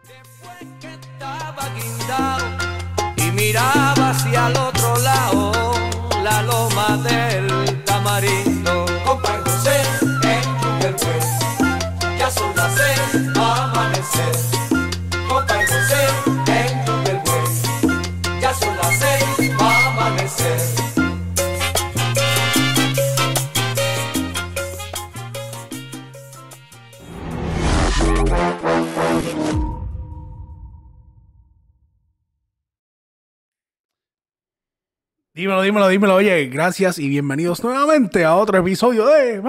Que estaba guindado y miraba hacia el otro lado, la loma del Tamarindo. Compa José en Jungle, ya son las 6, va a amanecer. Compa José en Jungle, ya son las 6, va a amanecer. Dímelo. Oye, gracias y bienvenidos nuevamente a otro episodio de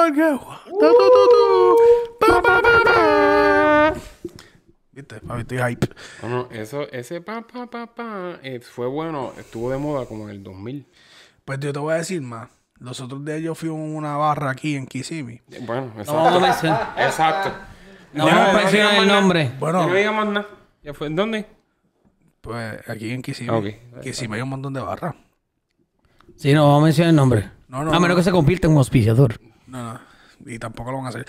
¿Viste? Papi, estoy hype. No, ese fue bueno, estuvo de moda como en el 2000. Pues yo te voy a decir más. Los otros días yo fui a una barra aquí en Kissimmee. Bueno, exacto. No vamos a mencionar. Exacto. No vamos a mencionar el nombre. Bueno, No digas más nada. ¿Ya fue? ¿Dónde? pues aquí en Kissimmee. Ok. Kissimmee hay un montón de barras. Sí, no vamos a mencionar el nombre. No, A menos que se convierta en un auspiciador. No. Y tampoco lo van a hacer.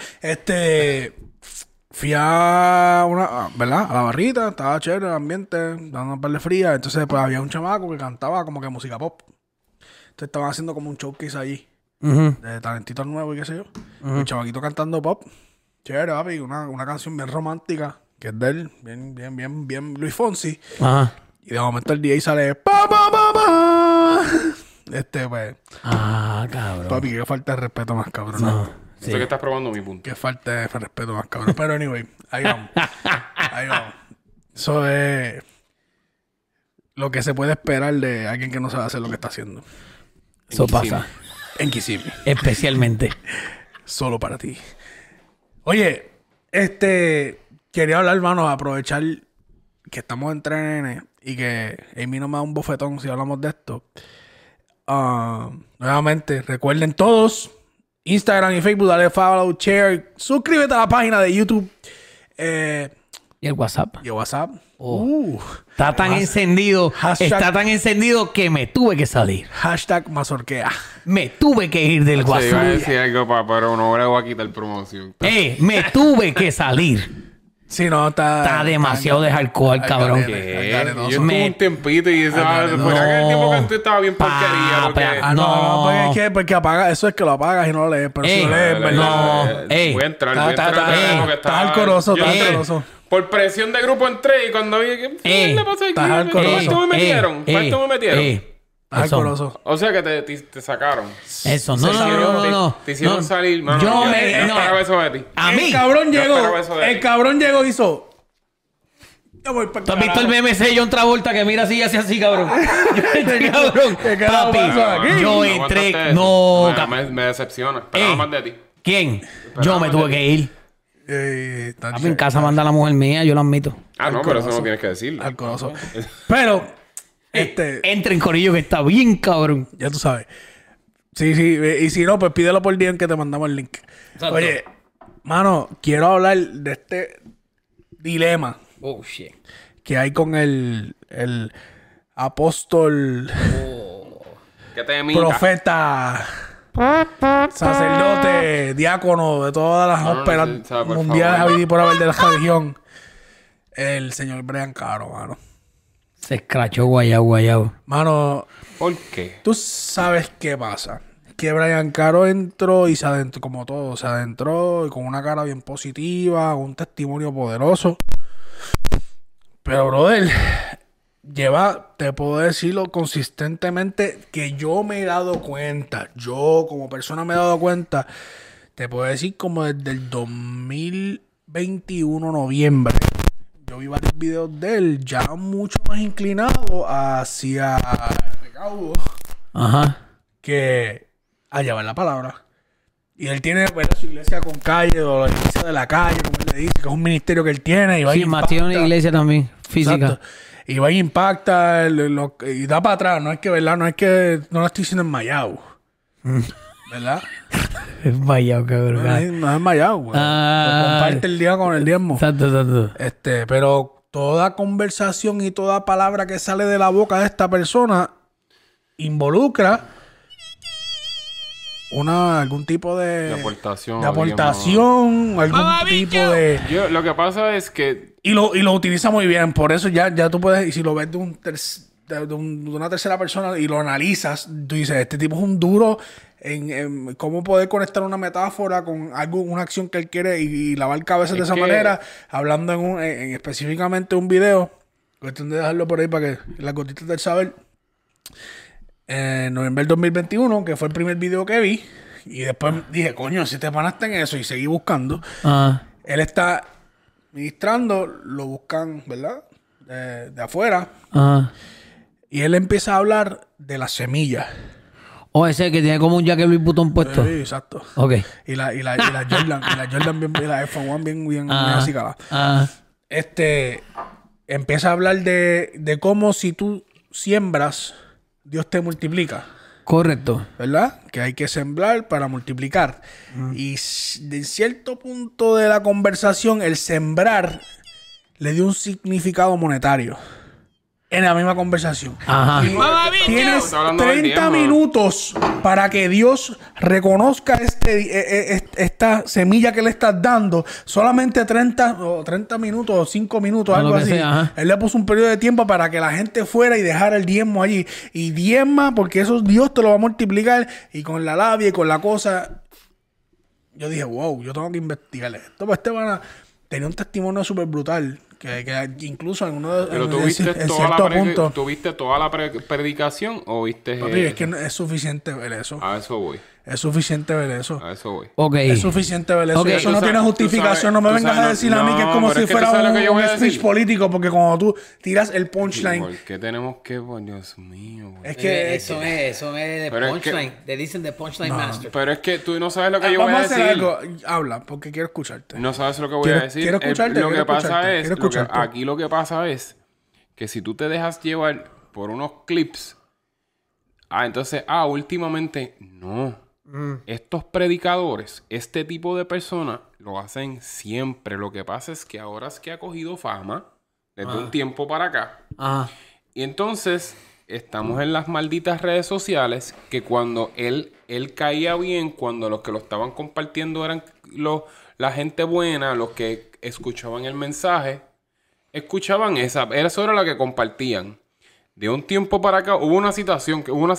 Fui a una, ¿verdad? A la barrita, estaba chévere el ambiente, dando un par de fría. Entonces, pues había un chamaco que cantaba como que música pop. Entonces estaban haciendo como un showcase allí, de talentitos nuevos y qué sé yo. El chamaquito cantando pop. Chévere, papi, una canción bien romántica, que es de él, bien Luis Fonsi. Ajá. Y de momento el DJ sale, pa, pa, pa, pa. Pues, Ah, cabrón. papi, qué falta de respeto más cabrón. No. Sé que estás probando mi punto. Qué falta de respeto más cabrón. Pero anyway, ahí vamos. Eso es lo que se puede esperar de alguien que no sabe hacer lo que está haciendo. Eso pasa. En Kissimmee. Especialmente. Solo para ti. Oye, quería hablar, hermano, aprovechar que estamos entre nenes y que Amy no me da un bofetón si hablamos de esto. Nuevamente, recuerden todos, Instagram y Facebook, dale follow, share, suscríbete a la página de YouTube ¿Y el WhatsApp? y WhatsApp. Está tan encendido. Hashtag- Está tan encendido que me tuve que salir. Hashtag Mazorquea. Me tuve que ir del Se iba a WhatsApp. decir algo, pero no le voy a quitar promoción. Me tuve que salir. Sí, no, Está demasiado de hardcore, cabrón. Algarete. Yo estuve un tiempito y eso No. fue aquel tiempo que tú estabas bien porquería. Porque... No, porque apaga, eso es que lo apagas y no lo lees, pero si lo lees, ¿verdad? no. Voy a entrar. Está alcoroso, yo- está alcoroso. Por presión de grupo entré y cuando vi que... ¿Qué le pasó aquí? Estás alcoroso. ¿Cuánto me metieron? ¿Cuánto me metieron? Está alcoroso. O sea que te sacaron. Eso, no. Te hicieron No. salir. Mano, Yo yo me- no. esperaba eso de ti. A mí. El cabrón llegó y hizo. Yo voy para ¿Tú has visto el meme ese de John Travolta que mira así y hace así, cabrón? Cabrón. ¿Qué carajo Papi, pasó aquí? yo aguantaste entré... eso. No, Me decepciona. Esperaba más de ti. ¿Quién? Yo me tuve que ir. Está Papi, en casa manda la mujer mía, yo lo admito. Ah, no, pero eso no tienes que decirlo. alcoroso. Pero, Entra en corillo que está bien, cabrón. ya tú sabes. Sí. Y si no, pues pídelo por DM que te mandamos el link. Exacto. Oye, mano, quiero hablar de este dilema Oh, shit. que hay con el apóstol, ¿Qué te imita? profeta, sacerdote, diácono de todas las No, óperas sí, sabe, por mundiales favor. habidas y por haber de la religión, el señor Brian Caro, mano. Se escrachó guayao. Mano, ¿Por qué? tú sabes qué pasa. Que Brian Caro entró y se adentró, como todo, se adentró y con una cara bien positiva, un testimonio poderoso. Pero, brother, te puedo decirlo consistentemente que yo me he dado cuenta, yo como persona me he dado cuenta, te puedo decir como desde el 2021 noviembre. Yo vi varios videos de él ya mucho más inclinado hacia el recaudo Ajá. que a llevar la palabra. Y él tiene, ¿verdad?, su iglesia con calle, o la iglesia de la calle, como él le dice, que es un ministerio que él tiene. Y va Sí, y más tiene una impacta. iglesia también, física. Exacto. Y va y impacta y da para atrás. No es que, ¿verdad? No lo estoy diciendo enmayado. ¿Verdad? Es vaya, cabrón. No es enmayado, güey. Comparte el día con el diezmo. Exacto. Pero toda conversación y toda palabra que sale de la boca de esta persona involucra algún tipo de aportación. algún tipo de... Lo que pasa es que Y lo utiliza muy bien. Por eso ya tú puedes... Y si lo ves de una tercera persona y lo analizas, tú dices, este tipo es un duro en cómo poder conectar una metáfora con algo, una acción que él quiere y lavar cabezas de esa manera, hablando en específicamente un video. Cuestión de dejarlo por ahí para que las gotitas del saber. En noviembre del 2021, que fue el primer video que vi. Y después dije, coño, si te panaste en eso y seguí buscando. Él está ministrando, lo buscan, ¿verdad? De afuera. Y él empieza a hablar de las semillas. O ese que tiene como un Jackie Louis Vuitton puesto. Sí, exacto. Ok. Y la Jordan, y la Jordan bien, y la F1 bien así cara. Empieza a hablar de cómo si tú siembras, Dios te multiplica. Correcto. ¿Verdad? Que hay que sembrar para multiplicar. Y de cierto punto de la conversación, el sembrar le dio un significado monetario. En la misma conversación. Ajá. Y tienes 30 minutos para que Dios reconozca esta semilla que le estás dando. Solamente 30 minutos o 5 minutos, algo así. Él le puso un periodo de tiempo para que la gente fuera y dejara el diezmo allí. Y diezma, porque eso Dios te lo va a multiplicar. Y con la labia y con la cosa. Yo dije, wow, yo tengo que investigar esto. Pues tenía un testimonio súper brutal. Que incluso en uno de pero ¿tuviste toda la predicación o viste? Papi, es que no es suficiente ver eso. A eso voy. Es suficiente ver eso. A eso voy. Okay. Es suficiente ver eso. Okay. Eso no tiene justificación. No me vengas a decir a mí que es como si fuera un speech político. Porque cuando tú tiras el punchline... ¿Por qué tenemos que...? Dios mío. Es que... Eso es de punchline. Le dicen de punchline master. Pero es que tú no sabes lo que yo voy a decir. Vamos a hacer algo. Habla, porque quiero escucharte. No sabes lo que voy a decir. Quiero escucharte. Lo que pasa es... Aquí lo que pasa es que si tú te dejas llevar por unos clips... entonces... últimamente... No. Estos predicadores, este tipo de personas, lo hacen siempre. Lo que pasa es que ahora es que ha cogido fama desde un tiempo para acá. Y entonces estamos en las malditas redes sociales que cuando él caía bien, cuando los que lo estaban compartiendo eran la gente buena, los que escuchaban el mensaje, escuchaban eso era lo que compartían. De un tiempo para acá hubo una situación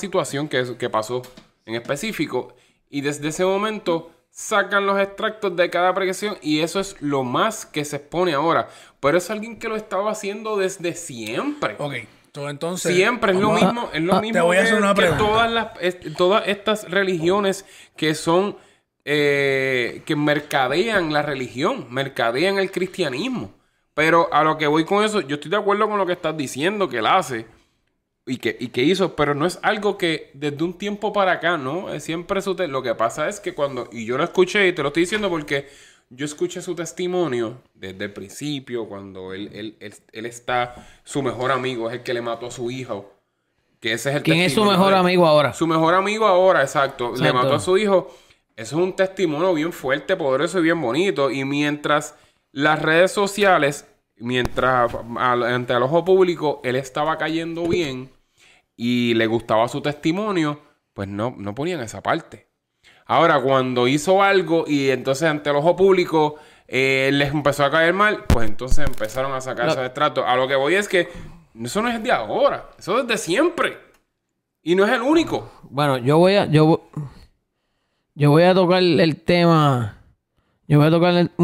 que pasó en específico, y desde ese momento sacan los extractos de cada predicación y eso es lo más que se expone ahora. Pero es alguien que lo estaba haciendo desde siempre. Ok, entonces... Siempre es lo mismo te voy a hacer una pregunta. Todas estas religiones que son... que mercadean la religión, mercadean el cristianismo. Pero a lo que voy con eso, yo estoy de acuerdo con lo que estás diciendo que él hace. Y que hizo, pero no es algo que desde un tiempo para acá, ¿no? Es siempre lo que pasa es que y yo lo escuché, y te lo estoy diciendo porque yo escuché su testimonio desde el principio, cuando él está, su mejor amigo es el que le mató a su hijo, que ese es el ¿Quién es su mejor amigo ahora? Su mejor amigo ahora, exacto. Le mató a su hijo. Eso es un testimonio bien fuerte, poderoso y bien bonito. Y mientras las redes sociales, ante el ojo público, él estaba cayendo bien y le gustaba su testimonio, pues no ponían esa parte. Ahora, cuando hizo algo y entonces ante el ojo público les empezó a caer mal, pues entonces empezaron a sacar esos extractos. A lo que voy es que eso no es de ahora, eso es de siempre. Y no es el único. Bueno, yo voy a tocar el tema. Yo voy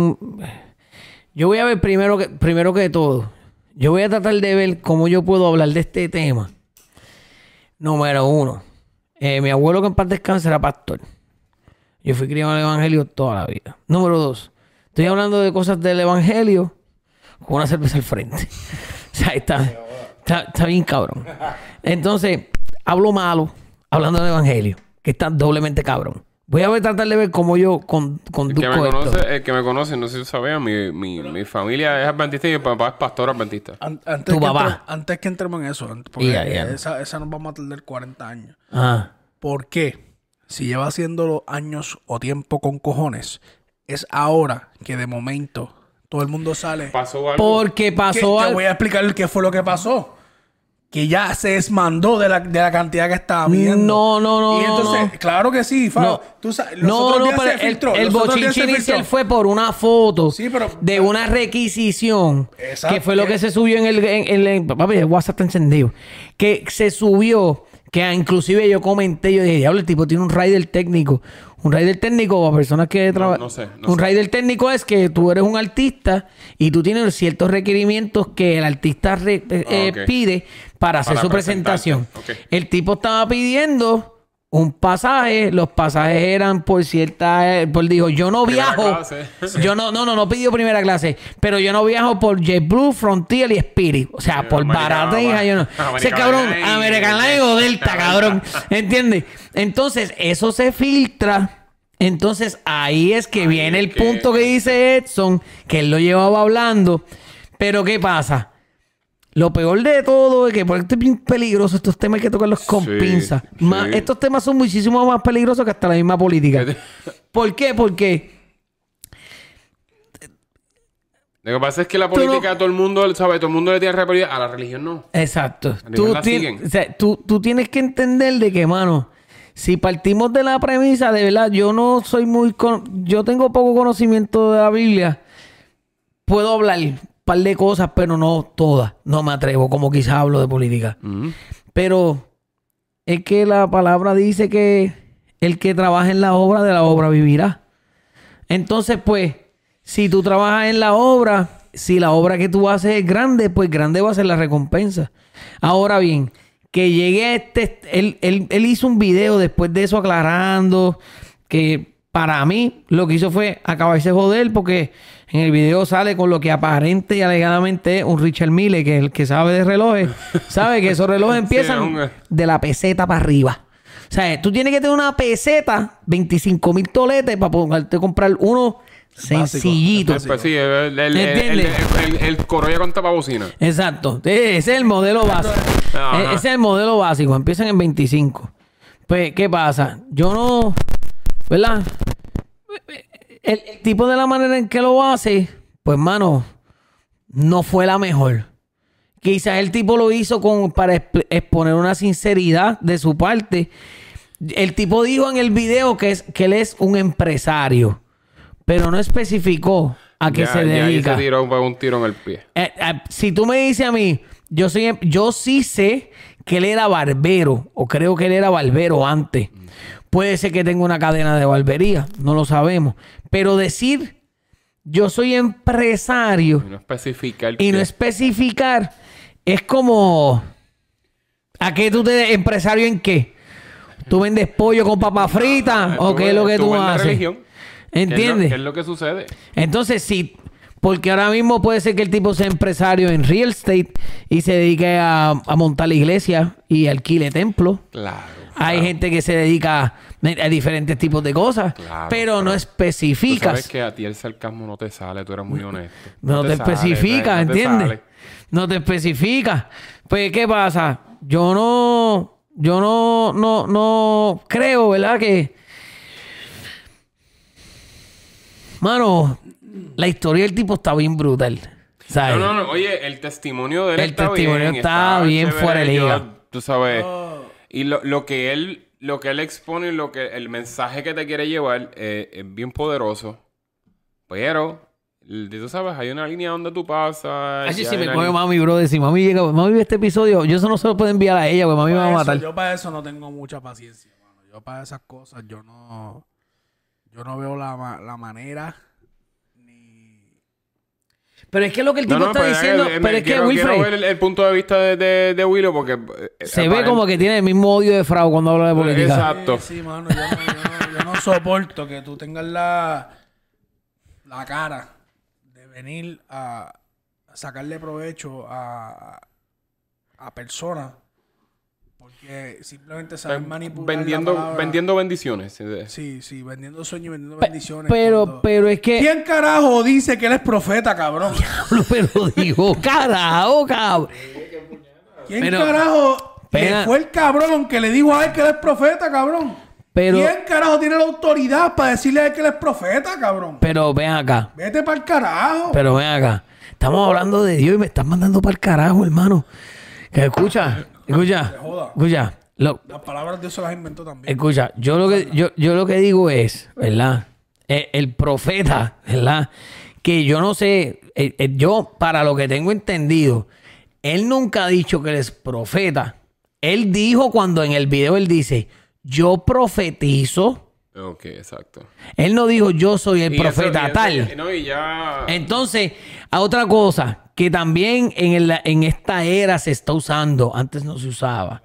a ver primero que todo. Yo voy a tratar de ver cómo yo puedo hablar de este tema. Número 1. Mi abuelo, que en paz descanse, era pastor. Yo fui criado en el evangelio toda la vida. Número 2. Estoy hablando de cosas del evangelio con una cerveza al frente. O sea, está bien cabrón. Entonces, hablo malo hablando del evangelio, que está doblemente cabrón. Voy a tratar de ver cómo yo conduzco esto. El que me conoce, no sé si sabían, mi familia es adventista y mi papá es pastor adventista. Antes que entremos en eso, porque esa nos vamos a tardar 40 años. ¿Por qué? Si lleva haciéndolo años o tiempo con cojones, es ahora que de momento todo el mundo sale. ¿Pasó algo? Porque pasó algo. Te voy a explicar qué fue lo que pasó. que ya se desmandó de la cantidad que estaba viendo. No. Y entonces, claro que sí, Faro. No. Tú sabes, pero el bochinche inicial fue por una foto de una requisición. Exacto. Que fue lo que se subió en el papi, el WhatsApp está encendido. Que se subió, que inclusive yo comenté, yo dije, diablo, el tipo tiene un rider técnico. Un rider técnico para personas que trabajan. Un rider técnico es que tú eres un artista y tú tienes ciertos requerimientos que el artista pide para hacer su presentación. Okay. El tipo estaba pidiendo un pasaje, los pasajes eran por cierta... dijo, yo no viajo... Yo no pidió primera clase, pero yo no viajo por JetBlue, Frontier y Spirit. O sea, por barateja, yo no... Ese cabrón, American Airlines o Delta, cabrón. ¿Entiendes? Entonces, eso se filtra. Entonces, ahí es que viene el punto que dice Edson, que él lo llevaba hablando. Pero, ¿qué pasa? Lo peor de todo es que por esto es bien peligroso. Estos temas hay que tocarlos con pinzas. Estos temas son muchísimo más peligrosos que hasta la misma política. ¿Por qué? Porque... Lo que pasa es que la política todo el mundo sabe, todo el mundo le tiene reprioridad. A la religión no. Exacto. Tú tienes que entender de que, mano, si partimos de la premisa, de verdad, yo no soy muy... Yo tengo poco conocimiento de la Biblia. Puedo hablar par de cosas, pero no todas. No me atrevo, como quizás hablo de política. Pero es que la palabra dice que el que trabaja en la obra, de la obra vivirá. Entonces, pues, si tú trabajas en la obra, si la obra que tú haces es grande, pues grande va a ser la recompensa. Ahora bien, que llegue él hizo un video después de eso aclarando que para mí lo que hizo fue acabarse de joder, porque en el video sale con lo que aparente y alegadamente es un Richard Mille, que el que sabe de relojes, sabe que esos relojes empiezan de la peseta para arriba. O sea, tú tienes que tener una peseta, 25,000 toletes para poderte comprar uno sencillito. Pues sí, el Corolla con tapabocina. Exacto. Ese es el modelo básico. Ese es el modelo básico. Empiezan en 25. Pues, ¿qué pasa? Yo no... ¿Verdad? El tipo de la manera en que lo hace, pues, mano, no fue la mejor. Quizás el tipo lo hizo para exponer una sinceridad de su parte. El tipo dijo en el video que él es un empresario, pero no especificó a qué se dedica. Ya se tiró un tiro en el pie. Si tú me dices a mí, yo sí sé que él era barbero, o creo que él era barbero antes. Puede ser que tenga una cadena de barbería, no lo sabemos. Pero decir, yo soy empresario y no especificar, es como, ¿a qué tú te empresario en qué? ¿Tú vendes pollo con papa frita? ¿O qué es lo que tú haces? Religión. ¿Entiendes? ¿Qué es lo que sucede? Entonces, sí, porque ahora mismo puede ser que el tipo sea empresario en real estate y se dedique a montar la iglesia y alquile templos. Claro. Hay gente que se dedica a diferentes tipos de cosas, pero no especificas. Tú sabes que a ti el sarcasmo no te sale, tú eres muy honesto. No te especificas, ¿entiendes? No te especificas. Pues, ¿qué pasa? Yo no creo, ¿verdad? Que... Mano, la historia del tipo está bien brutal. ¿Sabes? No. Oye, el testimonio de él está bien fuera de liga. Tú sabes... Y lo que él expone, el mensaje que te quiere llevar es bien poderoso. Pero, tú sabes, hay una línea donde tú pasas. Así sí me coge mami, brother. Si mami ve este episodio, yo eso no se lo puedo enviar a ella, porque mami me va a matar. Yo para eso no tengo mucha paciencia, mano. Yo para esas cosas, yo no veo la manera. Pero es que lo que el tipo está diciendo... Pero es que Wilfred... Quiero ver el punto de vista de Willow porque... Se ve como que tiene el mismo odio de Frau cuando habla de política. Exacto. Sí, mano. Yo no soporto que tú tengas la cara de venir a sacarle provecho a personas porque simplemente saben manipular vendiendo bendiciones. Sí, vendiendo sueños y vendiendo bendiciones. Pero es que... ¿Quién carajo dice que él es profeta, cabrón? Pero digo, carajo, cabrón. ¿Quién carajo fue el cabrón que le dijo a él que él es profeta, cabrón? ¿Quién carajo tiene la autoridad para decirle a él que él es profeta, cabrón? Pero ven acá. Vete para el carajo. Pero ven acá. Estamos hablando de Dios y me estás mandando para el carajo, hermano. Escucha. Las palabras de eso las inventó también. Escucha, yo lo que digo es, ¿verdad? El profeta, ¿verdad? Que yo no sé, yo para lo que tengo entendido, él nunca ha dicho que él es profeta. Él dijo cuando en el video él dice, yo profetizo. Ok, exacto. Él no dijo yo soy el profeta eso, tal. No, y ya... Entonces, a otra cosa que también en esta era se está usando, antes no se usaba.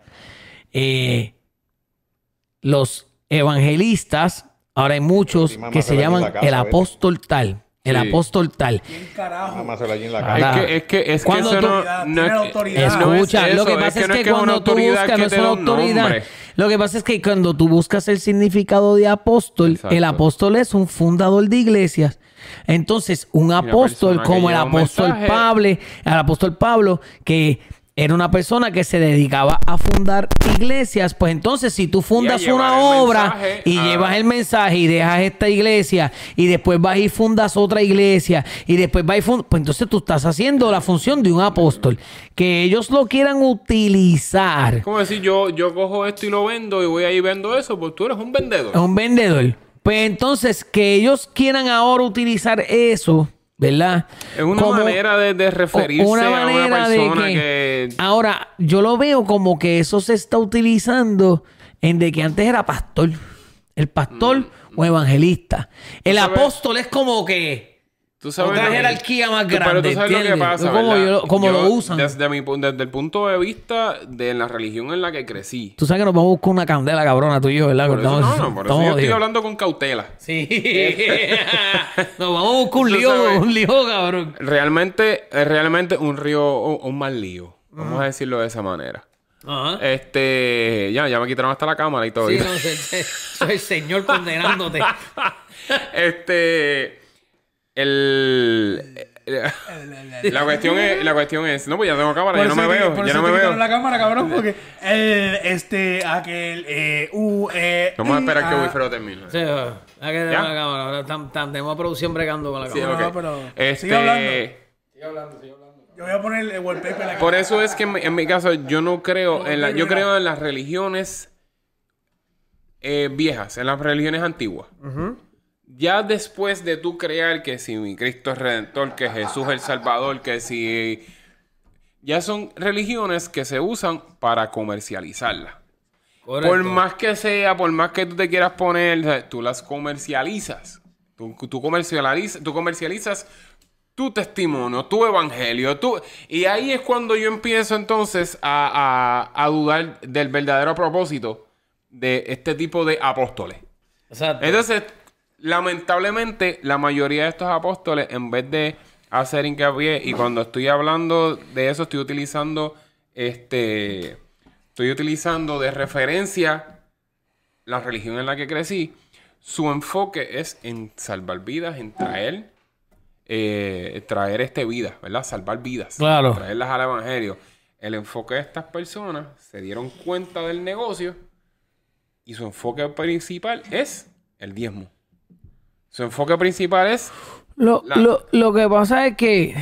Los evangelistas, ahora hay muchos que se llaman el apóstol tal. El apóstol tal. ¿Quién carajo? Es que eso no escucha, lo que pasa es que cuando tú buscas, no es una autoridad. Lo que pasa es que cuando tú buscas el significado de apóstol, exacto, el apóstol es un fundador de iglesias. Entonces, un apóstol como el apóstol Pablo, que era una persona que se dedicaba a fundar iglesias, pues entonces si tú fundas una obra y llevas el mensaje y dejas esta iglesia y después vas y fundas otra iglesia y después vas y fundas, pues entonces tú estás haciendo la función de un apóstol. Que ellos lo quieran utilizar. Como decir, yo cojo esto y lo vendo y voy ahí y vendo eso, pues tú eres un vendedor. Un vendedor. Pues entonces que ellos quieran ahora utilizar eso, ¿verdad? Es una manera de referirse a una persona que... Ahora, yo lo veo como que eso se está utilizando en de que antes era pastor. El pastor o evangelista. El apóstol es como que... Tú sabes otra jerarquía más grande. Pero tú sabes lo que pasa, como lo usan. Desde el punto de vista de la religión en la que crecí. Tú sabes que nos vamos a buscar una candela cabrona tú y yo, ¿verdad? Por eso yo estoy hablando con cautela. Sí. Nos vamos a buscar un lío, cabrón. Realmente un mal lío. Vamos a decirlo de esa manera. Ajá. Ya me quitaron hasta la cámara y todo. Sí, soy el Señor condenándote. La cuestión es, no, pues ya tengo cámara, ya no me veo. La cámara, cabrón, porque vamos a esperar que Wilfredo termine. Sí, hay que tener la cámara. Tenemos producción bregando con la cámara. Sí, okay. Pero sigue hablando. Yo voy a poner el wallpaper aquí. Por eso es que en mi caso yo no creo yo creo en las religiones viejas, en las religiones antiguas. Ya después de tú crear que si mi Cristo es Redentor, que Jesús es el Salvador, que si... Ya son religiones que se usan para comercializarlas. Correcto. Por más que sea, por más que tú te quieras poner, tú las comercializas. Tú comercializas tu testimonio, tu evangelio. Y ahí es cuando yo empiezo entonces a dudar del verdadero propósito de este tipo de apóstoles. Exacto. Entonces... Lamentablemente, la mayoría de estos apóstoles, en vez de hacer hincapié, y cuando estoy hablando de eso, estoy utilizando de referencia la religión en la que crecí. Su enfoque es en salvar vidas, en traer vidas, ¿verdad? Salvar vidas. Claro. Traerlas al evangelio. El enfoque de estas personas se dieron cuenta del negocio y su enfoque principal es el diezmo. Su enfoque principal es... Lo que pasa es que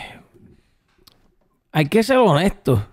hay que ser honesto.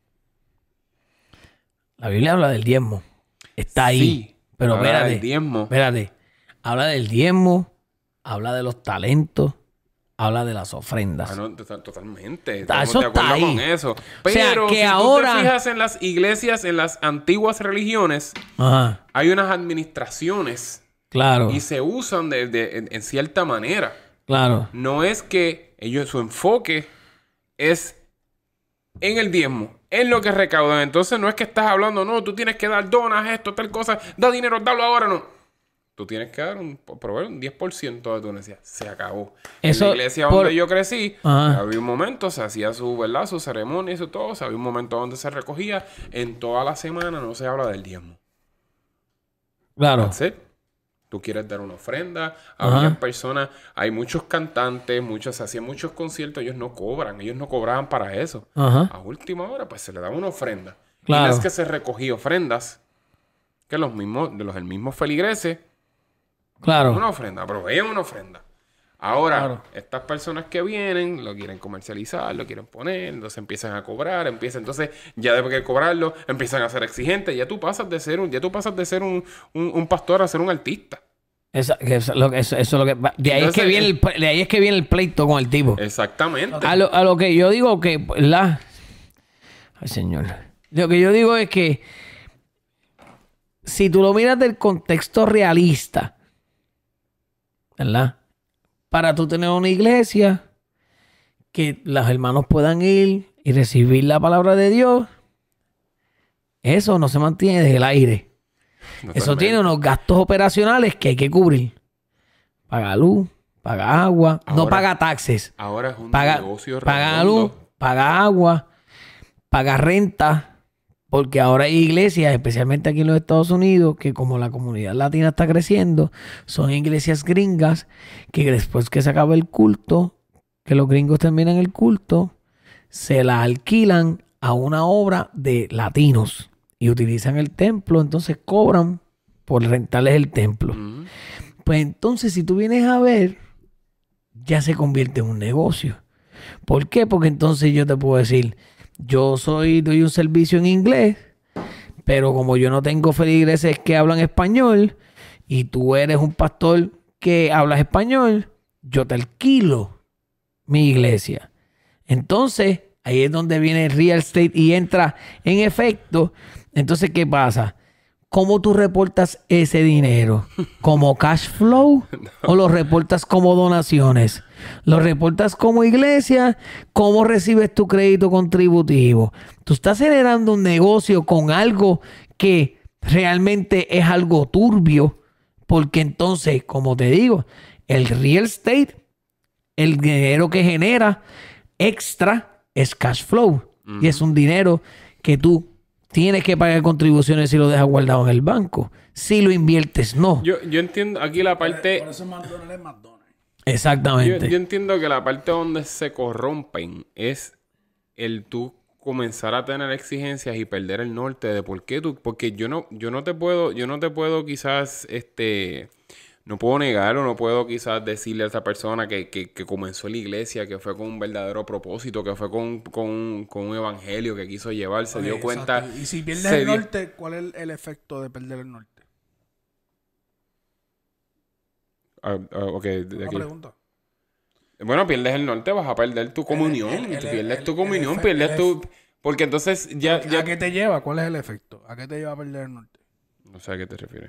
La Biblia habla del diezmo. Está ahí. Sí, pero habla del diezmo. Espérate. Habla del diezmo, habla de los talentos, habla de las ofrendas. No, totalmente. Estamos de acuerdo ahí. Con eso. Pero o sea, que si ahora... tú te fijas en las iglesias, en las antiguas religiones, hay unas administraciones... Claro. Y se usan en cierta manera. Claro. No es que su enfoque es en el diezmo, en lo que recaudan. Entonces no es que estás hablando, no, tú tienes que dar donas, esto, tal cosa, da dinero, dalo ahora, no. Tú tienes que dar proveer un 10% de tu necesidad. Se acabó. Eso, en la iglesia donde yo crecí, había un momento, se hacía su ceremonia y todo. Había un momento donde se recogía. En toda la semana no se habla del diezmo. Claro. Tú quieres dar una ofrenda, había personas, hay muchos cantantes, se hacían muchos conciertos, ellos no cobraban para eso. A última hora, pues se le daba una ofrenda. Claro. Y no es que se recogía ofrendas, que el mismo feligreses, claro, una ofrenda, proveían una ofrenda. Ahora, estas personas que vienen, lo quieren comercializar, lo quieren poner, entonces empiezan a cobrar, entonces ya después de cobrarlo, empiezan a ser exigentes. Ya tú pasas de ser un pastor a ser un artista. Eso es lo que de ahí es que viene el pleito con el tipo. Exactamente. A lo que yo digo que ay, señor. Lo que yo digo es que si tú lo miras del contexto realista, ¿verdad? Para tú tener una iglesia que los hermanos puedan ir y recibir la palabra de Dios, eso no se mantiene desde el aire. Totalmente. Eso tiene unos gastos operacionales que hay que cubrir. Paga luz, paga agua, no paga taxes. Ahora es un paga, negocio paga redondo. luz, paga agua, paga renta. Porque ahora hay iglesias, especialmente aquí en los Estados Unidos, que como la comunidad latina está creciendo, son iglesias gringas que después que se acaba el culto, que los gringos terminan el culto, se la alquilan a una obra de latinos y utilizan el templo, entonces cobran por rentarles el templo. Pues entonces, si tú vienes a ver, ya se convierte en un negocio. ¿Por qué? Porque entonces yo te puedo decir, doy un servicio en inglés, pero como yo no tengo feligreses que hablan español y tú eres un pastor que hablas español, yo te alquilo mi iglesia. Entonces, ahí es donde viene el real estate y entra en efecto. Entonces, ¿qué pasa? ¿Cómo tú reportas ese dinero? ¿Como cash flow? ¿O lo reportas como donaciones? ¿Lo reportas como iglesia? ¿Cómo recibes tu crédito contributivo? Tú estás generando un negocio con algo que realmente es algo turbio, porque entonces, como te digo, el real estate, el dinero que genera extra es cash flow. Y es un dinero que tú tienes que pagar contribuciones si lo dejas guardado en el banco. Si lo inviertes, no. Yo entiendo aquí la parte... Por eso McDonald's es McDonald's. Exactamente. Yo entiendo que la parte donde se corrompen es el tú comenzar a tener exigencias y perder el norte de por qué tú... Porque yo no te puedo quizás, no puedo negar o no puedo quizás decirle a esa persona que comenzó la iglesia, que fue con un verdadero propósito, que fue con un evangelio que quiso llevar, se dio cuenta... Exacto. Y si pierdes el norte, ¿cuál es el efecto de perder el norte? Ok, de Una aquí. pregunta. Bueno, pierdes el norte, vas a perder tu comunión. Pierdes tu comunión, pierdes tu... Porque entonces ya... ¿A qué te lleva? ¿Cuál es el efecto? ¿A qué te lleva a perder el norte? No sé a qué te refieres.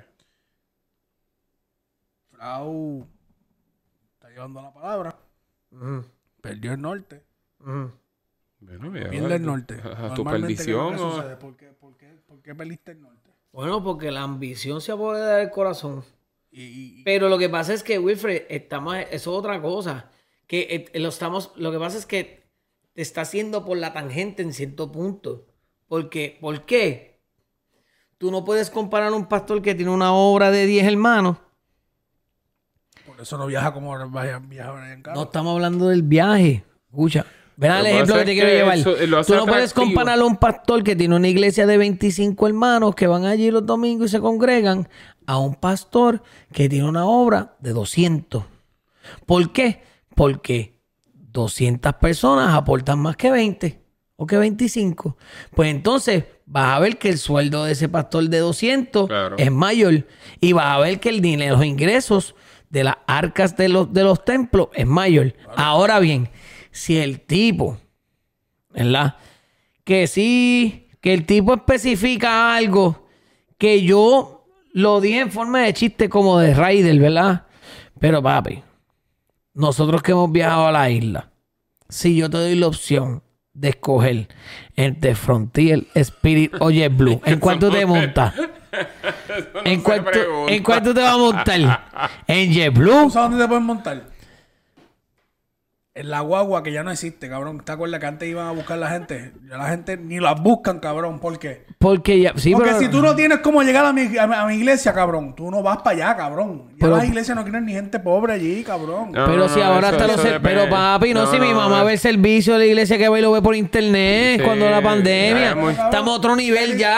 Frau está llevando la palabra. Perdió el norte. Bueno, Pierde el norte. A tu Normalmente, perdición. ¿qué sucede? ¿Por qué perdiste el norte? Bueno, porque la ambición se apodera del corazón. Pero lo que pasa es que, Wilfred, eso es otra cosa. Lo que pasa es que te está haciendo por la tangente en cierto punto. Porque, ¿por qué? Tú no puedes comparar a un pastor que tiene una obra de 10 hermanos. Por eso no viaja como viaja Brian Caro. No estamos hablando del viaje. Escucha. Ven al ejemplo que te quiero llevar. Tú no puedes comparar a un pastor que tiene una iglesia de 25 hermanos que van allí los domingos y se congregan a un pastor que tiene una obra de 200. ¿Por qué? Porque 200 personas aportan más que 20 o que 25. Pues entonces vas a ver que el sueldo de ese pastor de 200 es mayor y vas a ver que el dinero, los ingresos de las arcas de los templos es mayor. Ahora bien, si el tipo, ¿verdad? Que sí, que el tipo especifica algo que yo lo dije en forma de chiste como de Raider, ¿verdad? Pero papi, nosotros que hemos viajado a la isla, si yo te doy la opción de escoger entre Frontier, Spirit o JetBlue, ¿en cuánto te montas? ¿En cuánto te vas a montar? ¿En JetBlue? ¿Sabes dónde te puedes montar? En la guagua que ya no existe, cabrón. ¿Te acuerdas que antes iban a buscar la gente? Ya la gente ni las buscan, cabrón. ¿Por qué? Porque ya, sí, porque pero si tú no tienes cómo llegar a mi iglesia, cabrón, tú no vas para allá, cabrón. Ya las iglesias no quieren ni gente pobre allí, cabrón. Pero si ahora hasta los... Pero papi, si mi mamá ve el servicio de la iglesia que va y lo ve por internet cuando la pandemia. Estamos a otro nivel ya.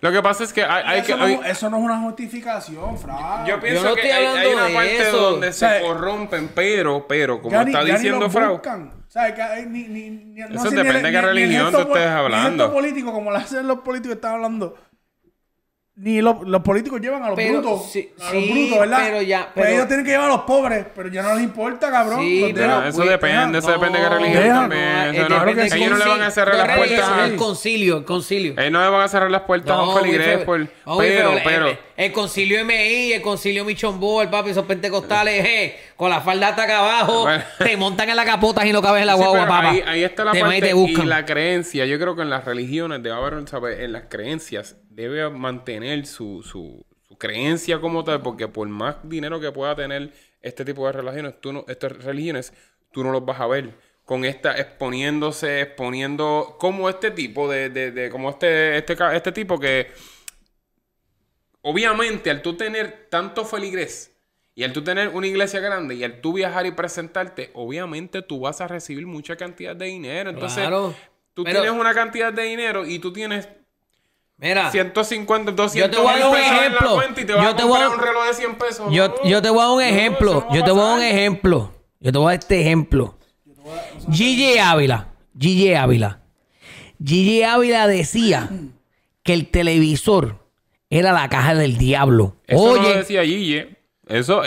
Lo que pasa es que eso no es una justificación, Frau. Yo pienso que hay una parte donde se corrompen, pero como está diciendo Frau. Eso depende de qué religión tú estés hablando. Ni políticos, como lo hacen los políticos, están hablando. Ni los políticos llevan a los brutos. A los brutos, ¿verdad? Pero ellos tienen que llevar a los pobres, pero ya no les importa, cabrón. Sí, pero, eso depende de qué religión también. Ellos no le van a cerrar las puertas. El concilio. Ellos no le van a cerrar las puertas a un feligrés. Pero. El concilio MI, el concilio Michonbo, el papi, esos pentecostales, con la falda hasta acá abajo, te montan en la capota y no cabes en la guagua, papá. Ahí está la parte y la creencia. Yo creo que en las religiones debe haber, en las creencias debe mantener su creencia como tal, porque por más dinero que pueda tener este tipo de religiones, estas religiones, tú no los vas a ver con esta exponiendo como este tipo como este tipo que obviamente al tú tener tanto feligres y al tú tener una iglesia grande y al tú viajar y presentarte, obviamente tú vas a recibir mucha cantidad de dinero. Entonces, tú tienes una cantidad de dinero y tú tienes 150, 200 mil pesos en la cuenta y te vas a comprar un reloj de 100 pesos. Yo te voy a dar un ejemplo. Yo te voy a dar un ejemplo. Yo te voy a dar este ejemplo. Gigi Ávila decía que el televisor era la caja del diablo. Eso no lo decía Gigi. Eso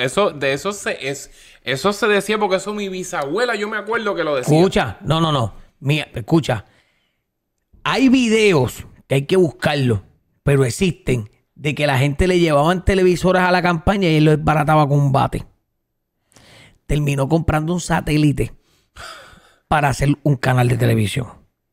se decía porque eso mi bisabuela, yo me acuerdo que lo decía. Escucha, no. Mira, escucha. Hay videos que hay que buscarlos, pero existen, de que la gente le llevaban televisoras a la campaña y él lo desbarataba con un bate. Terminó comprando un satélite para hacer un canal de televisión.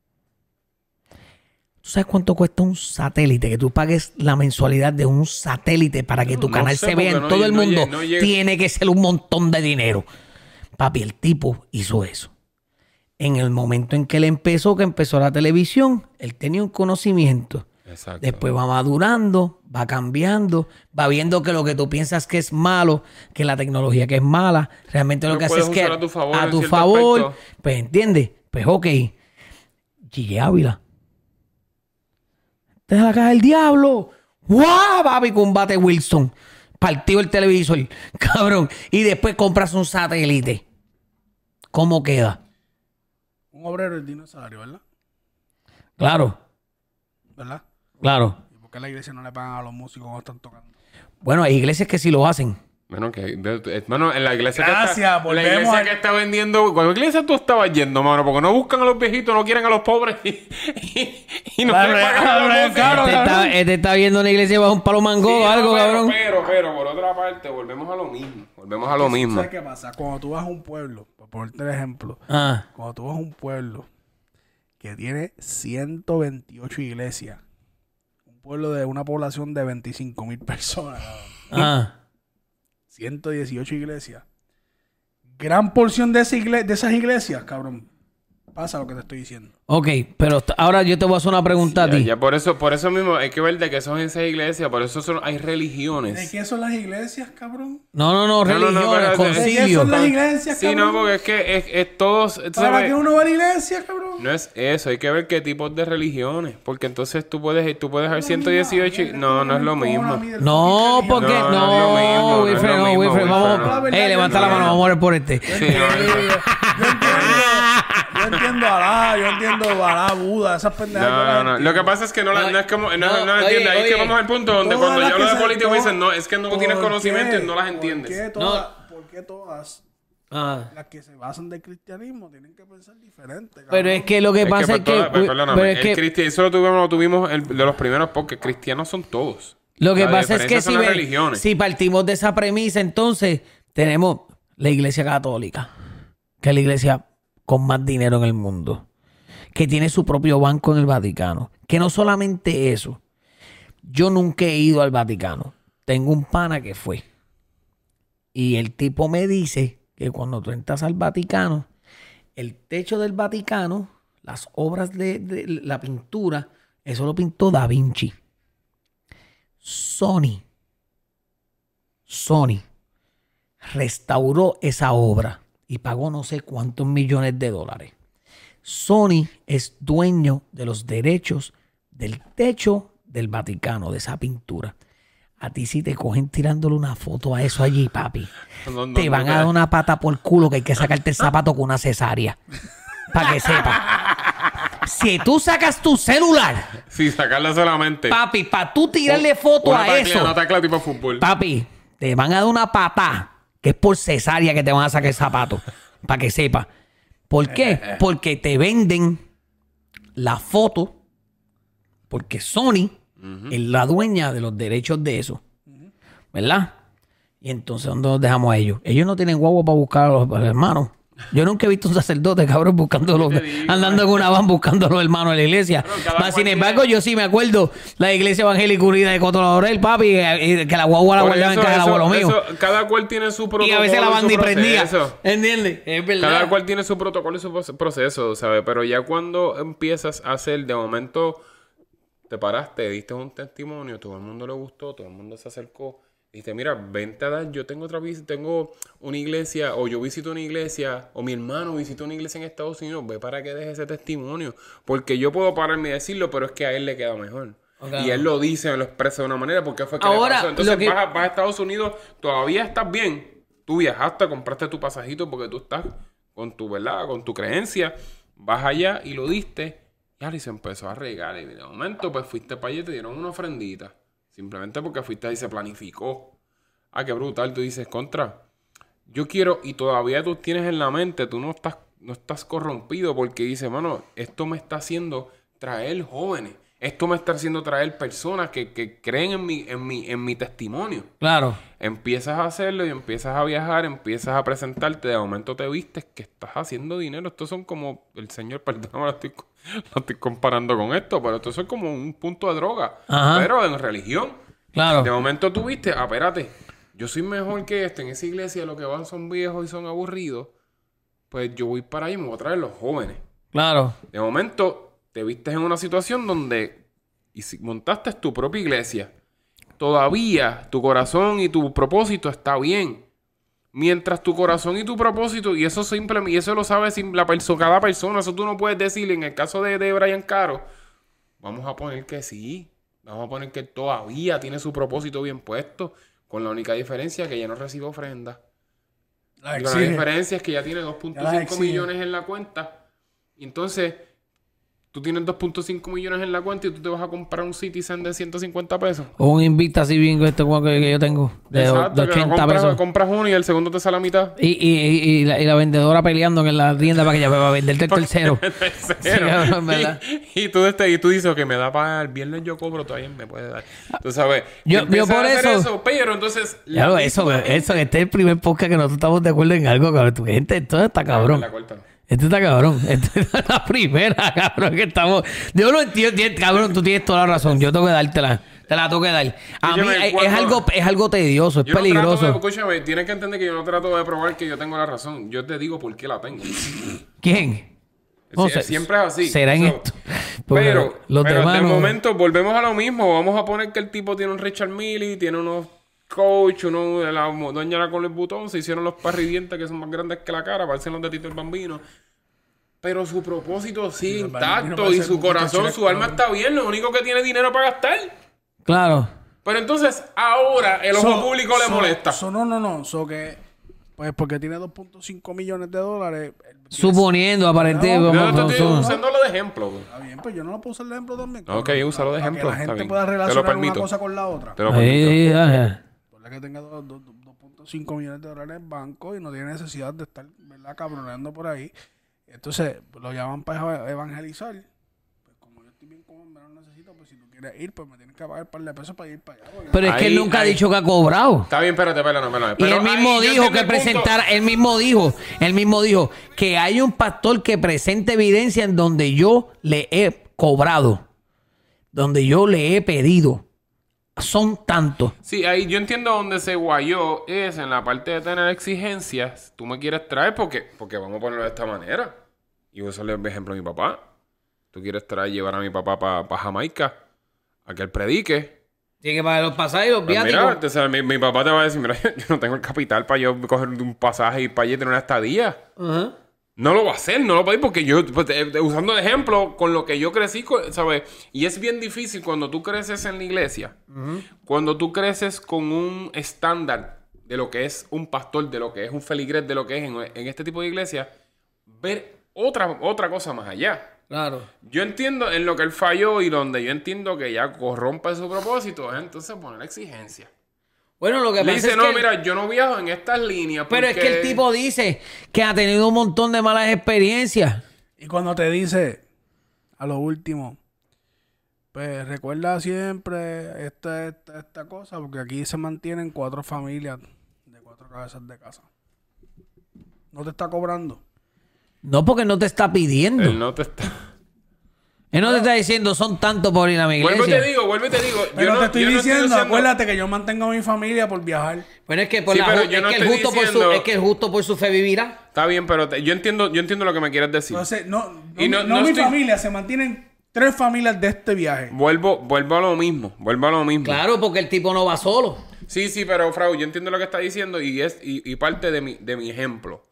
¿Tú sabes cuánto cuesta un satélite? Que tú pagues la mensualidad de un satélite para que tu canal se vea en todo el mundo. Tiene que ser un montón de dinero. Papi, el tipo hizo eso. En el momento en que él empezó la televisión, él tenía un conocimiento. Exacto. Después va madurando, va cambiando, va viendo que lo que tú piensas que es malo, que la tecnología que es mala, realmente lo que hace es que a tu favor, pues entiendes, pues ok. Gigi Ávila. Te la caja del diablo. ¡Guau! Papi, combate Wilson. Partió el televisor, cabrón. Y después compras un satélite. ¿Cómo queda? Un obrero del dinosaurio, ¿verdad? Claro. ¿Verdad? Claro. ¿Y por qué la iglesia no le pagan a los músicos cuando están tocando? Bueno, hay iglesias que sí lo hacen. Bueno, en la iglesia que está vendiendo... ¿Cuál iglesia tú estabas yendo, mano? Porque no buscan a los viejitos, no quieren a los pobres y no le pagan a los músicos. Este está viendo una iglesia bajo un palo mango o algo, cabrón. Pero, por otra parte, volvemos a lo mismo. ¿Sabes qué pasa? Cuando tú vas a un pueblo, por ponerte el ejemplo, cuando tú vas a un pueblo que tiene 128 iglesias, un pueblo de una población de 25,000 personas, 118 iglesias. Gran porción de esas iglesias, cabrón, pasa lo que te estoy diciendo. Ok, pero ahora yo te voy a hacer una pregunta a ti. Ya, por eso mismo hay que ver de qué son esas iglesias. Por eso hay religiones. ¿De qué son las iglesias, cabrón? No, religiones, concilios. ¿De qué son las iglesias, cabrón? Sí, no, porque es que es todos... ¿Para qué uno va a la iglesia, cabrón? No es eso, hay que ver qué tipos de religiones. Porque entonces tú puedes ver 118 y... No es lo mismo. No, porque... No, Wilfred, vamos... levanta la mano, vamos a ver por este. Sí, yo entiendo Alá, yo entiendo Alá, Buda, esas pendejadas. No. Lo que pasa es que no es como... No entiende. Ahí es que vamos al punto donde cuando yo hablo de política me dicen, no, es que no tienes conocimiento y no las entiendes. ¿Por qué todas las que se basan del cristianismo tienen que pensar diferente? Cabrón? Pero es que lo que pasa es que... Perdóname, eso lo tuvimos de los primeros porque cristianos son todos. Lo que pasa es que si partimos de esa premisa, entonces tenemos la Iglesia Católica, que es la iglesia con más dinero en el mundo, que tiene su propio banco en el Vaticano. Que no solamente eso. Yo nunca he ido al Vaticano. Tengo un pana que fue. Y el tipo me dice que cuando tú entras al Vaticano, el techo del Vaticano, las obras de la pintura, eso lo pintó Da Vinci. Sony restauró esa obra y pagó no sé cuántos millones de dólares. Sony es dueño de los derechos del techo del Vaticano, de esa pintura, a ti si te cogen tirándole una foto a eso allí, papi, te van a dar una pata por culo que hay que sacarte el zapato con una cesárea. Para que sepa. Si tú sacas tu celular. Sí, sacarlo solamente. Papi, para tú tirarle foto a eso. Una tecla tipo fútbol. Papi, te van a dar una pata que es por cesárea que te van a sacar el zapato. Para que sepa. ¿Por qué? Porque te venden la foto. Porque Sony es la dueña de los derechos de eso. ¿Verdad? Y entonces, ¿dónde nos dejamos a ellos? Ellos no tienen guagua para buscar a los hermanos. Yo nunca he visto un sacerdote, cabrón, andando en una van buscando a los hermanos de la iglesia. Sin embargo, yo sí me acuerdo la iglesia evangélica unida de Coto Laurel, papi, que la guagua la guardaba en casa del abuelo mío. Cada cual tiene su protocolo. Y a veces la van ni prendía. ¿Entiendes? Es verdad. Cada cual tiene su protocolo y su proceso, ¿sabes? Pero ya cuando empiezas a hacer, de momento, te paraste, diste un testimonio, todo el mundo le gustó, todo el mundo se acercó. Dice, mira, vente a dar, yo tengo una iglesia, o yo visito una iglesia, o mi hermano visitó una iglesia en Estados Unidos, ve para que deje ese testimonio. Porque yo puedo pararme y decirlo, pero es que a él le queda mejor. Okay. Y él lo dice, lo expresa de una manera, porque fue que ahora, le pasó. Entonces vas a Estados Unidos, todavía estás bien. Tú viajaste, compraste tu pasajito porque tú estás con tu, ¿verdad? Con tu creencia. Vas allá y lo diste, y se empezó a regar. Y de momento, pues fuiste para allá y te dieron una ofrendita. Simplemente porque fuiste ahí y se planificó. Ah, qué brutal. Tú dices, contra. Yo quiero, y todavía tú tienes en la mente, tú no estás corrompido porque dices, mano, esto me está haciendo traer jóvenes. Esto me está haciendo traer personas que creen en mi testimonio. Claro. Empiezas a hacerlo y empiezas a viajar, empiezas a presentarte. De momento te vistes que estás haciendo dinero. Estos son como, el señor, perdón, lo estoy comparando con esto, pero esto es como un punto de droga. Ajá. Pero en religión. Claro. De momento tú viste, espérate, yo soy mejor que en esa iglesia lo que van son viejos y son aburridos. Pues yo voy para ahí y me voy a traer los jóvenes. Claro. De momento te vistes en una situación donde montaste tu propia iglesia. Todavía tu corazón y tu propósito está bien. Mientras tu corazón y tu propósito, y eso simplemente, y eso lo sabe cada persona, eso tú no puedes decirle. En el caso de Brian Caro, vamos a poner que sí. Vamos a poner que todavía tiene su propósito bien puesto, con la única diferencia que ya no recibe ofrenda. La diferencia es que ya tiene 2.5 millones en la cuenta. Entonces, tú tienes 2.5 millones en la cuenta y tú te vas a comprar un Citizen de 150 pesos. O un Invicta así bien que yo tengo, de 80 pesos. Compras uno y el segundo te sale a mitad. Y la vendedora peleando en la tienda para que ya va a venderte el tercero. Sí, ¿verdad? Y tú dices, que me da para el viernes yo cobro, todavía me puede dar. Tú sabes. Yo por eso. Pero entonces. Claro, eso, este es el primer podcast que nosotros estamos de acuerdo en algo, cabrón. Tu gente, esto está cabrón. Este está cabrón. Esta es la primera, cabrón, que estamos... Yo no entiendo, cabrón, tú tienes toda la razón. Yo tengo que dártela. Te la tengo que dar. A mí es algo tedioso, es peligroso. Escúchame, tienes que entender que yo no trato de probar que yo tengo la razón. Yo te digo por qué la tengo. ¿Quién? No, siempre es así. Será en esto. Pero de momento volvemos a lo mismo. Vamos a poner que el tipo tiene un Richard Mille, tiene unos coach, la doña con el botón, se hicieron los parridientes que son más grandes que la cara, parecen los de Tito el Bambino. Pero su propósito sigue intacto y su corazón, su alma está bien. Lo único que tiene dinero para gastar. Claro. Pero entonces, ahora el ojo público le molesta. No. Pues porque tiene 2.5 millones de dólares. Suponiendo, aparentemente. Yo estoy usándolo de ejemplo. Está bien, pues yo no lo puedo usar de ejemplo también. Ok, úsalo de ejemplo. Para que la gente pueda relacionar una cosa con la otra. Te lo permito. Que tenga 2.5 millones de dólares en banco y no tiene necesidad de estar, ¿verdad?, cabroneando por ahí. Entonces, lo llaman para evangelizar. Pues como yo estoy bien cómodo, me lo necesito, pues si tú quieres ir, pues me tienes que pagar un par de pesos para ir para allá. Pero es que él nunca ha dicho que ha cobrado. Está bien, espérate. Y él mismo dijo que presentara, él mismo dijo que hay un pastor que presente evidencia en donde yo le he cobrado, donde yo le he pedido. Son tantos. Sí, ahí yo entiendo donde se guayó es en la parte de tener exigencias. Tú me quieres traer porque vamos a ponerlo de esta manera. Y voy a usarle el ejemplo a mi papá. Tú quieres llevar a mi papá para Jamaica a que él predique. Tiene que pagar los pasajes y los viáticos. Mira, entonces, mi papá te va a decir, mira, yo no tengo el capital para yo coger un pasaje y para allí tener una estadía. No lo va a hacer, no lo va a ir porque yo, pues, usando de ejemplo, con lo que yo crecí, ¿sabes? Y es bien difícil cuando tú creces en la iglesia, cuando tú creces con un estándar de lo que es un pastor, de lo que es un feligrés, de lo que es en este tipo de iglesia, ver otra cosa más allá. Claro. Yo entiendo en lo que él falló y donde yo entiendo que ya corrompe su propósito, entonces poner exigencia. Bueno, lo que Le pasa dice, es no, que... mira, yo no viajo en estas líneas. Pero es que el tipo dice que ha tenido un montón de malas experiencias. Y cuando te dice, a lo último, pues recuerda siempre esta cosa, porque aquí se mantienen 4 familias de 4 cabezas de casa. No te está cobrando. No, porque no te está pidiendo. Él no te está... Él no te está diciendo, son tantos por ir a mi iglesia. Vuelvo y te digo. Pero te estoy diciendo, acuérdate que yo mantengo a mi familia por viajar. Bueno, es que por Sí, la pero ju- yo no es que estoy el justo diciendo- por su, es que el justo por su fe vivirá. Está bien, pero yo entiendo lo que me quieres decir. Entonces, no Y no mi estoy- familia, se mantienen 3 familias de este viaje. Vuelvo a lo mismo. Claro, porque el tipo no va solo. Sí, pero Frau, yo entiendo lo que está diciendo y parte de mi ejemplo.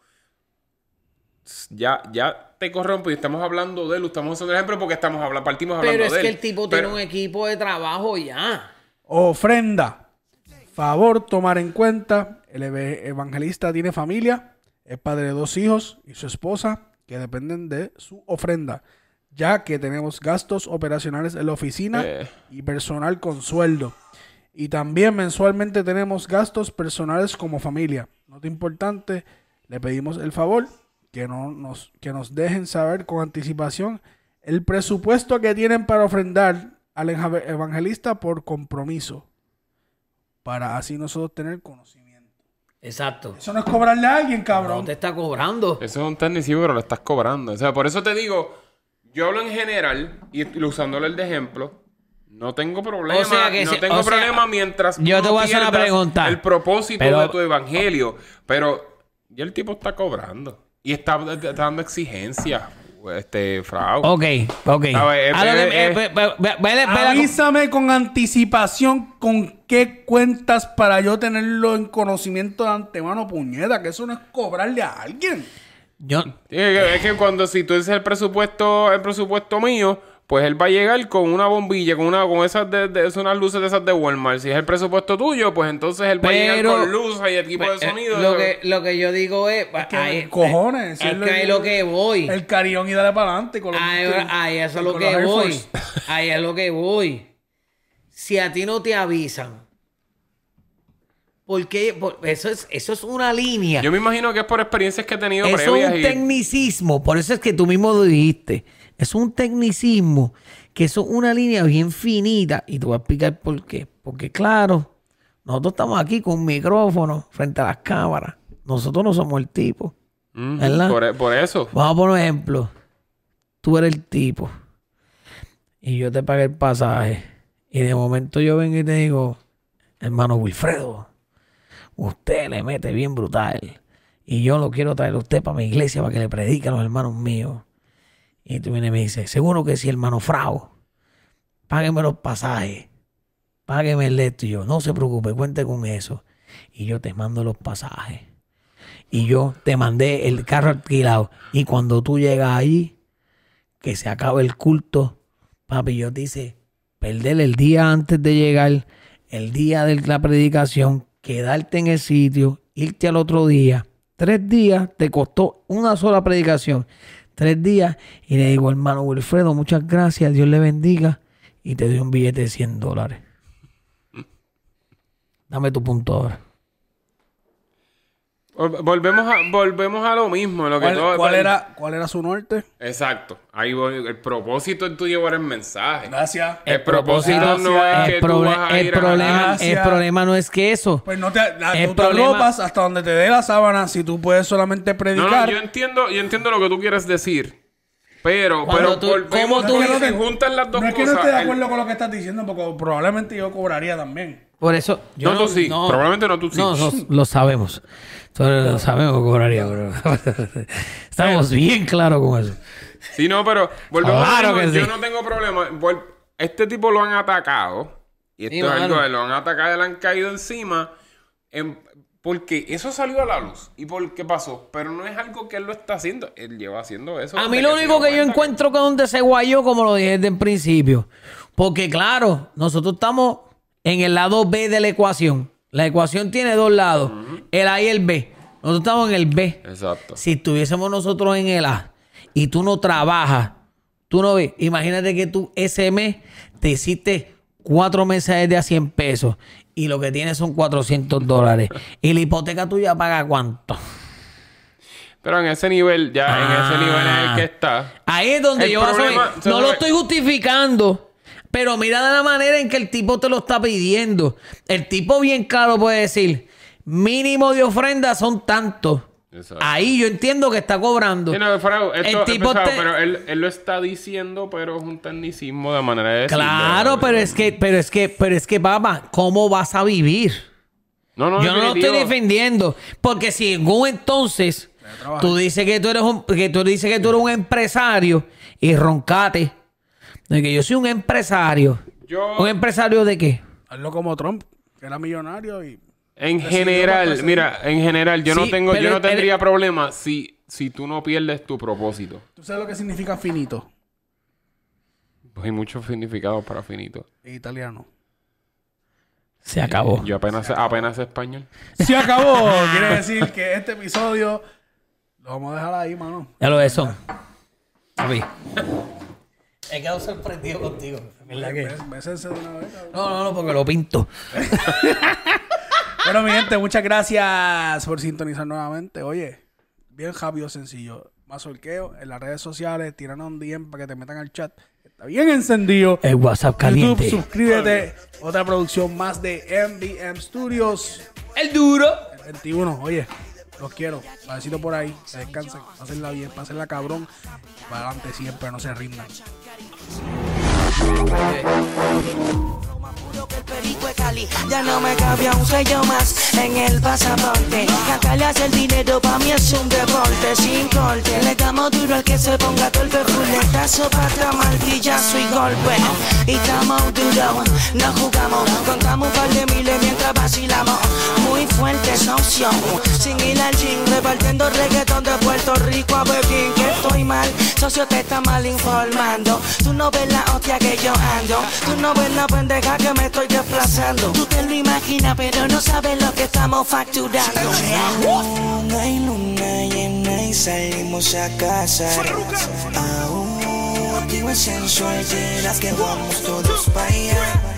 Ya te corrompo y estamos hablando de él, estamos usando el ejemplo porque partimos hablando Pero es de él. que el tipo tiene un equipo de trabajo ya. Ofrenda. Favor tomar en cuenta, el evangelista tiene familia, es padre de 2 hijos y su esposa que dependen de su ofrenda, ya que tenemos gastos operacionales en la oficina y personal con sueldo. Y también mensualmente tenemos gastos personales como familia. Nota importante, le pedimos el favor que nos dejen saber con anticipación el presupuesto que tienen para ofrendar al evangelista por compromiso, para así nosotros tener conocimiento. Exacto. Eso no es cobrarle a alguien, cabrón. No te está cobrando. Eso es un tecnicismo, pero lo estás cobrando. O sea, por eso te digo, yo hablo en general y usándole el de ejemplo. No tengo problema. O sea que no tengo problema mientras tú yo te no voy a hacer una pierdas pregunta. el propósito Pero- de tu evangelio. Pero ya el tipo está cobrando. Y está dando exigencias, Frau. Ok. ¿Sabes? A lo que- vele- Avísame con anticipación con qué cuentas para yo tenerlo en conocimiento de antemano, puñeta, que eso no es cobrarle a alguien. Yo, Es que si tú dices el presupuesto mío, pues él va a llegar con una bombilla, con esas unas luces de esas de Walmart. Si es el presupuesto tuyo, pues entonces él va a llegar con luces y equipo de sonido. lo que yo digo es... Cojones. Es que ahí lo que voy. El carión y dale para adelante. Con Ahí eso es lo con que los Air voy. Force. Ahí es lo que voy. Si a ti no te avisan, porque eso es una línea. Yo me imagino que es por experiencias que he tenido Eso es previas. un tecnicismo. Por eso es que tú mismo lo dijiste. Es un tecnicismo que eso es una línea bien finita. Y te voy a explicar por qué. Porque claro, nosotros estamos aquí con un micrófono frente a las cámaras. Nosotros no somos el tipo. ¿Verdad? Por eso. Vamos a poner un ejemplo. Tú eres el tipo. Y yo te pagué el pasaje. Y de momento yo vengo y te digo, hermano Wilfredo, usted le mete bien brutal. Y yo lo quiero traer a usted para mi iglesia para que le predique a los hermanos míos. Y tú vienes y me dices, seguro que sí, hermano Frau. Págueme los pasajes. Págueme el esto. Y yo, no se preocupe, cuente con eso. Y yo te mando los pasajes. Y yo te mandé el carro alquilado. Y cuando tú llegas allí, que se acabe el culto, papi, yo te hice perder el día antes de llegar, el día de la predicación, quedarte en el sitio, irte al otro día. 3 días te costó una sola predicación. 3 días. Y le digo, hermano Wilfredo, muchas gracias, Dios le bendiga. Y te doy un billete de $100. Dame tu punto ahora. Volvemos a lo mismo. ¿Cuál era su norte? Exacto. Ahí voy. El propósito es tú llevar el mensaje. Gracias. El propósito no es que tú vas a ir a ganar. El problema no es que eso. Pues no te El tú te problema- ropas hasta donde te dé la sábana si tú puedes solamente No, predicar. yo entiendo lo que tú quieres decir. Pero Cuando tú- volvemos, ¿cómo tú- porque se juntan las dos No es que cosas. no esté de acuerdo con lo que estás diciendo, porque probablemente yo cobraría también. Por eso. No, tú sí. Probablemente no, tú sí. No, lo sabemos. Lo sabemos que cobraría, bro. Estamos bien claros con eso. Sí, no, pero volvemos Claro a lo mismo. que Yo sí. no tengo problema. Este tipo lo han atacado. Y esto Sí, es algo mano. que lo han atacado y le han caído encima. Porque eso salió a la luz. ¿Y por qué pasó? Pero no es algo que él lo está haciendo. Él lleva haciendo eso. A mí lo único que yo encuentro que es donde se guayó, como lo dije desde el principio. Porque claro, nosotros estamos en el lado B de la ecuación. La ecuación tiene dos lados. El A y el B. Nosotros estamos en el B. Exacto. Si estuviésemos nosotros en el A y tú no trabajas, tú no ves. Imagínate que tú ese mes te hiciste 4 meses de a 100 pesos y lo que tienes son $400. ¿Y la hipoteca tuya paga cuánto? Pero en ese nivel, ya en ese nivel es el que está. Ahí es donde yo no lo estoy justificando, pero mira de la manera en que el tipo te lo está pidiendo. El tipo bien claro puede decir, mínimo de ofrenda son tantos. Exacto. Ahí yo entiendo que está cobrando. Sí, no, pero él lo está diciendo, pero es un tecnicismo de manera de decirlo. Claro, pero es que, papá, ¿cómo vas a vivir? Yo no lo estoy defendiendo. Porque si en un entonces tú dices que tú eres un empresario y roncate de que yo soy un empresario. ¿Un empresario de qué? Hazlo como Trump, que era millonario y... En general, mira, yo no tendría problema si tú no pierdes tu propósito. ¿Tú sabes lo que significa finito? Pues hay muchos significados para finito. En italiano. Se acabó. Yo apenas sé español. Se acabó. Quiere decir que este episodio lo vamos a dejar ahí, mano. Ya lo ves, son. Papi. He quedado sorprendido contigo. ¿Verdad que? Bésense de una vez, cabrón. No, porque lo pinto. Bueno, mi gente, muchas gracias por sintonizar nuevamente. Oye, bien rápido, sencillo. Mazorqueo en las redes sociales, tiranos un DM para que te metan al chat. Está bien encendido. El WhatsApp caliente. YouTube, suscríbete. Otra producción más de MBM Studios. El duro. El 21. Oye, los quiero. Padecito por ahí. Se descansen. Pásenla bien. Pásenla cabrón. Para adelante siempre. No se rindan. Que el perico de Cali. Ya no me cabía un sello más en el pasaporte. Sacarle hacer dinero pa' mí es un deporte sin corte. Le damos duro al que se ponga torpe. Fuletazo, pata, martillazo y golpe. Y estamos duros, no jugamos. Contamos un par de miles mientras vacilamos. Muy fuerte socio, sin ir al gym. Repartiendo reggaetón de Puerto Rico a Pekín. Que estoy mal, socio te está mal informando. Tú no ves la hostia que yo ando. Tú no ves la pendeja que me estoy desplazando. Tú te lo imaginas, pero no sabes lo que estamos facturando. Aún hay luna llena y salimos a casa. Aún activo el sensual, verás que vamos todos para allá.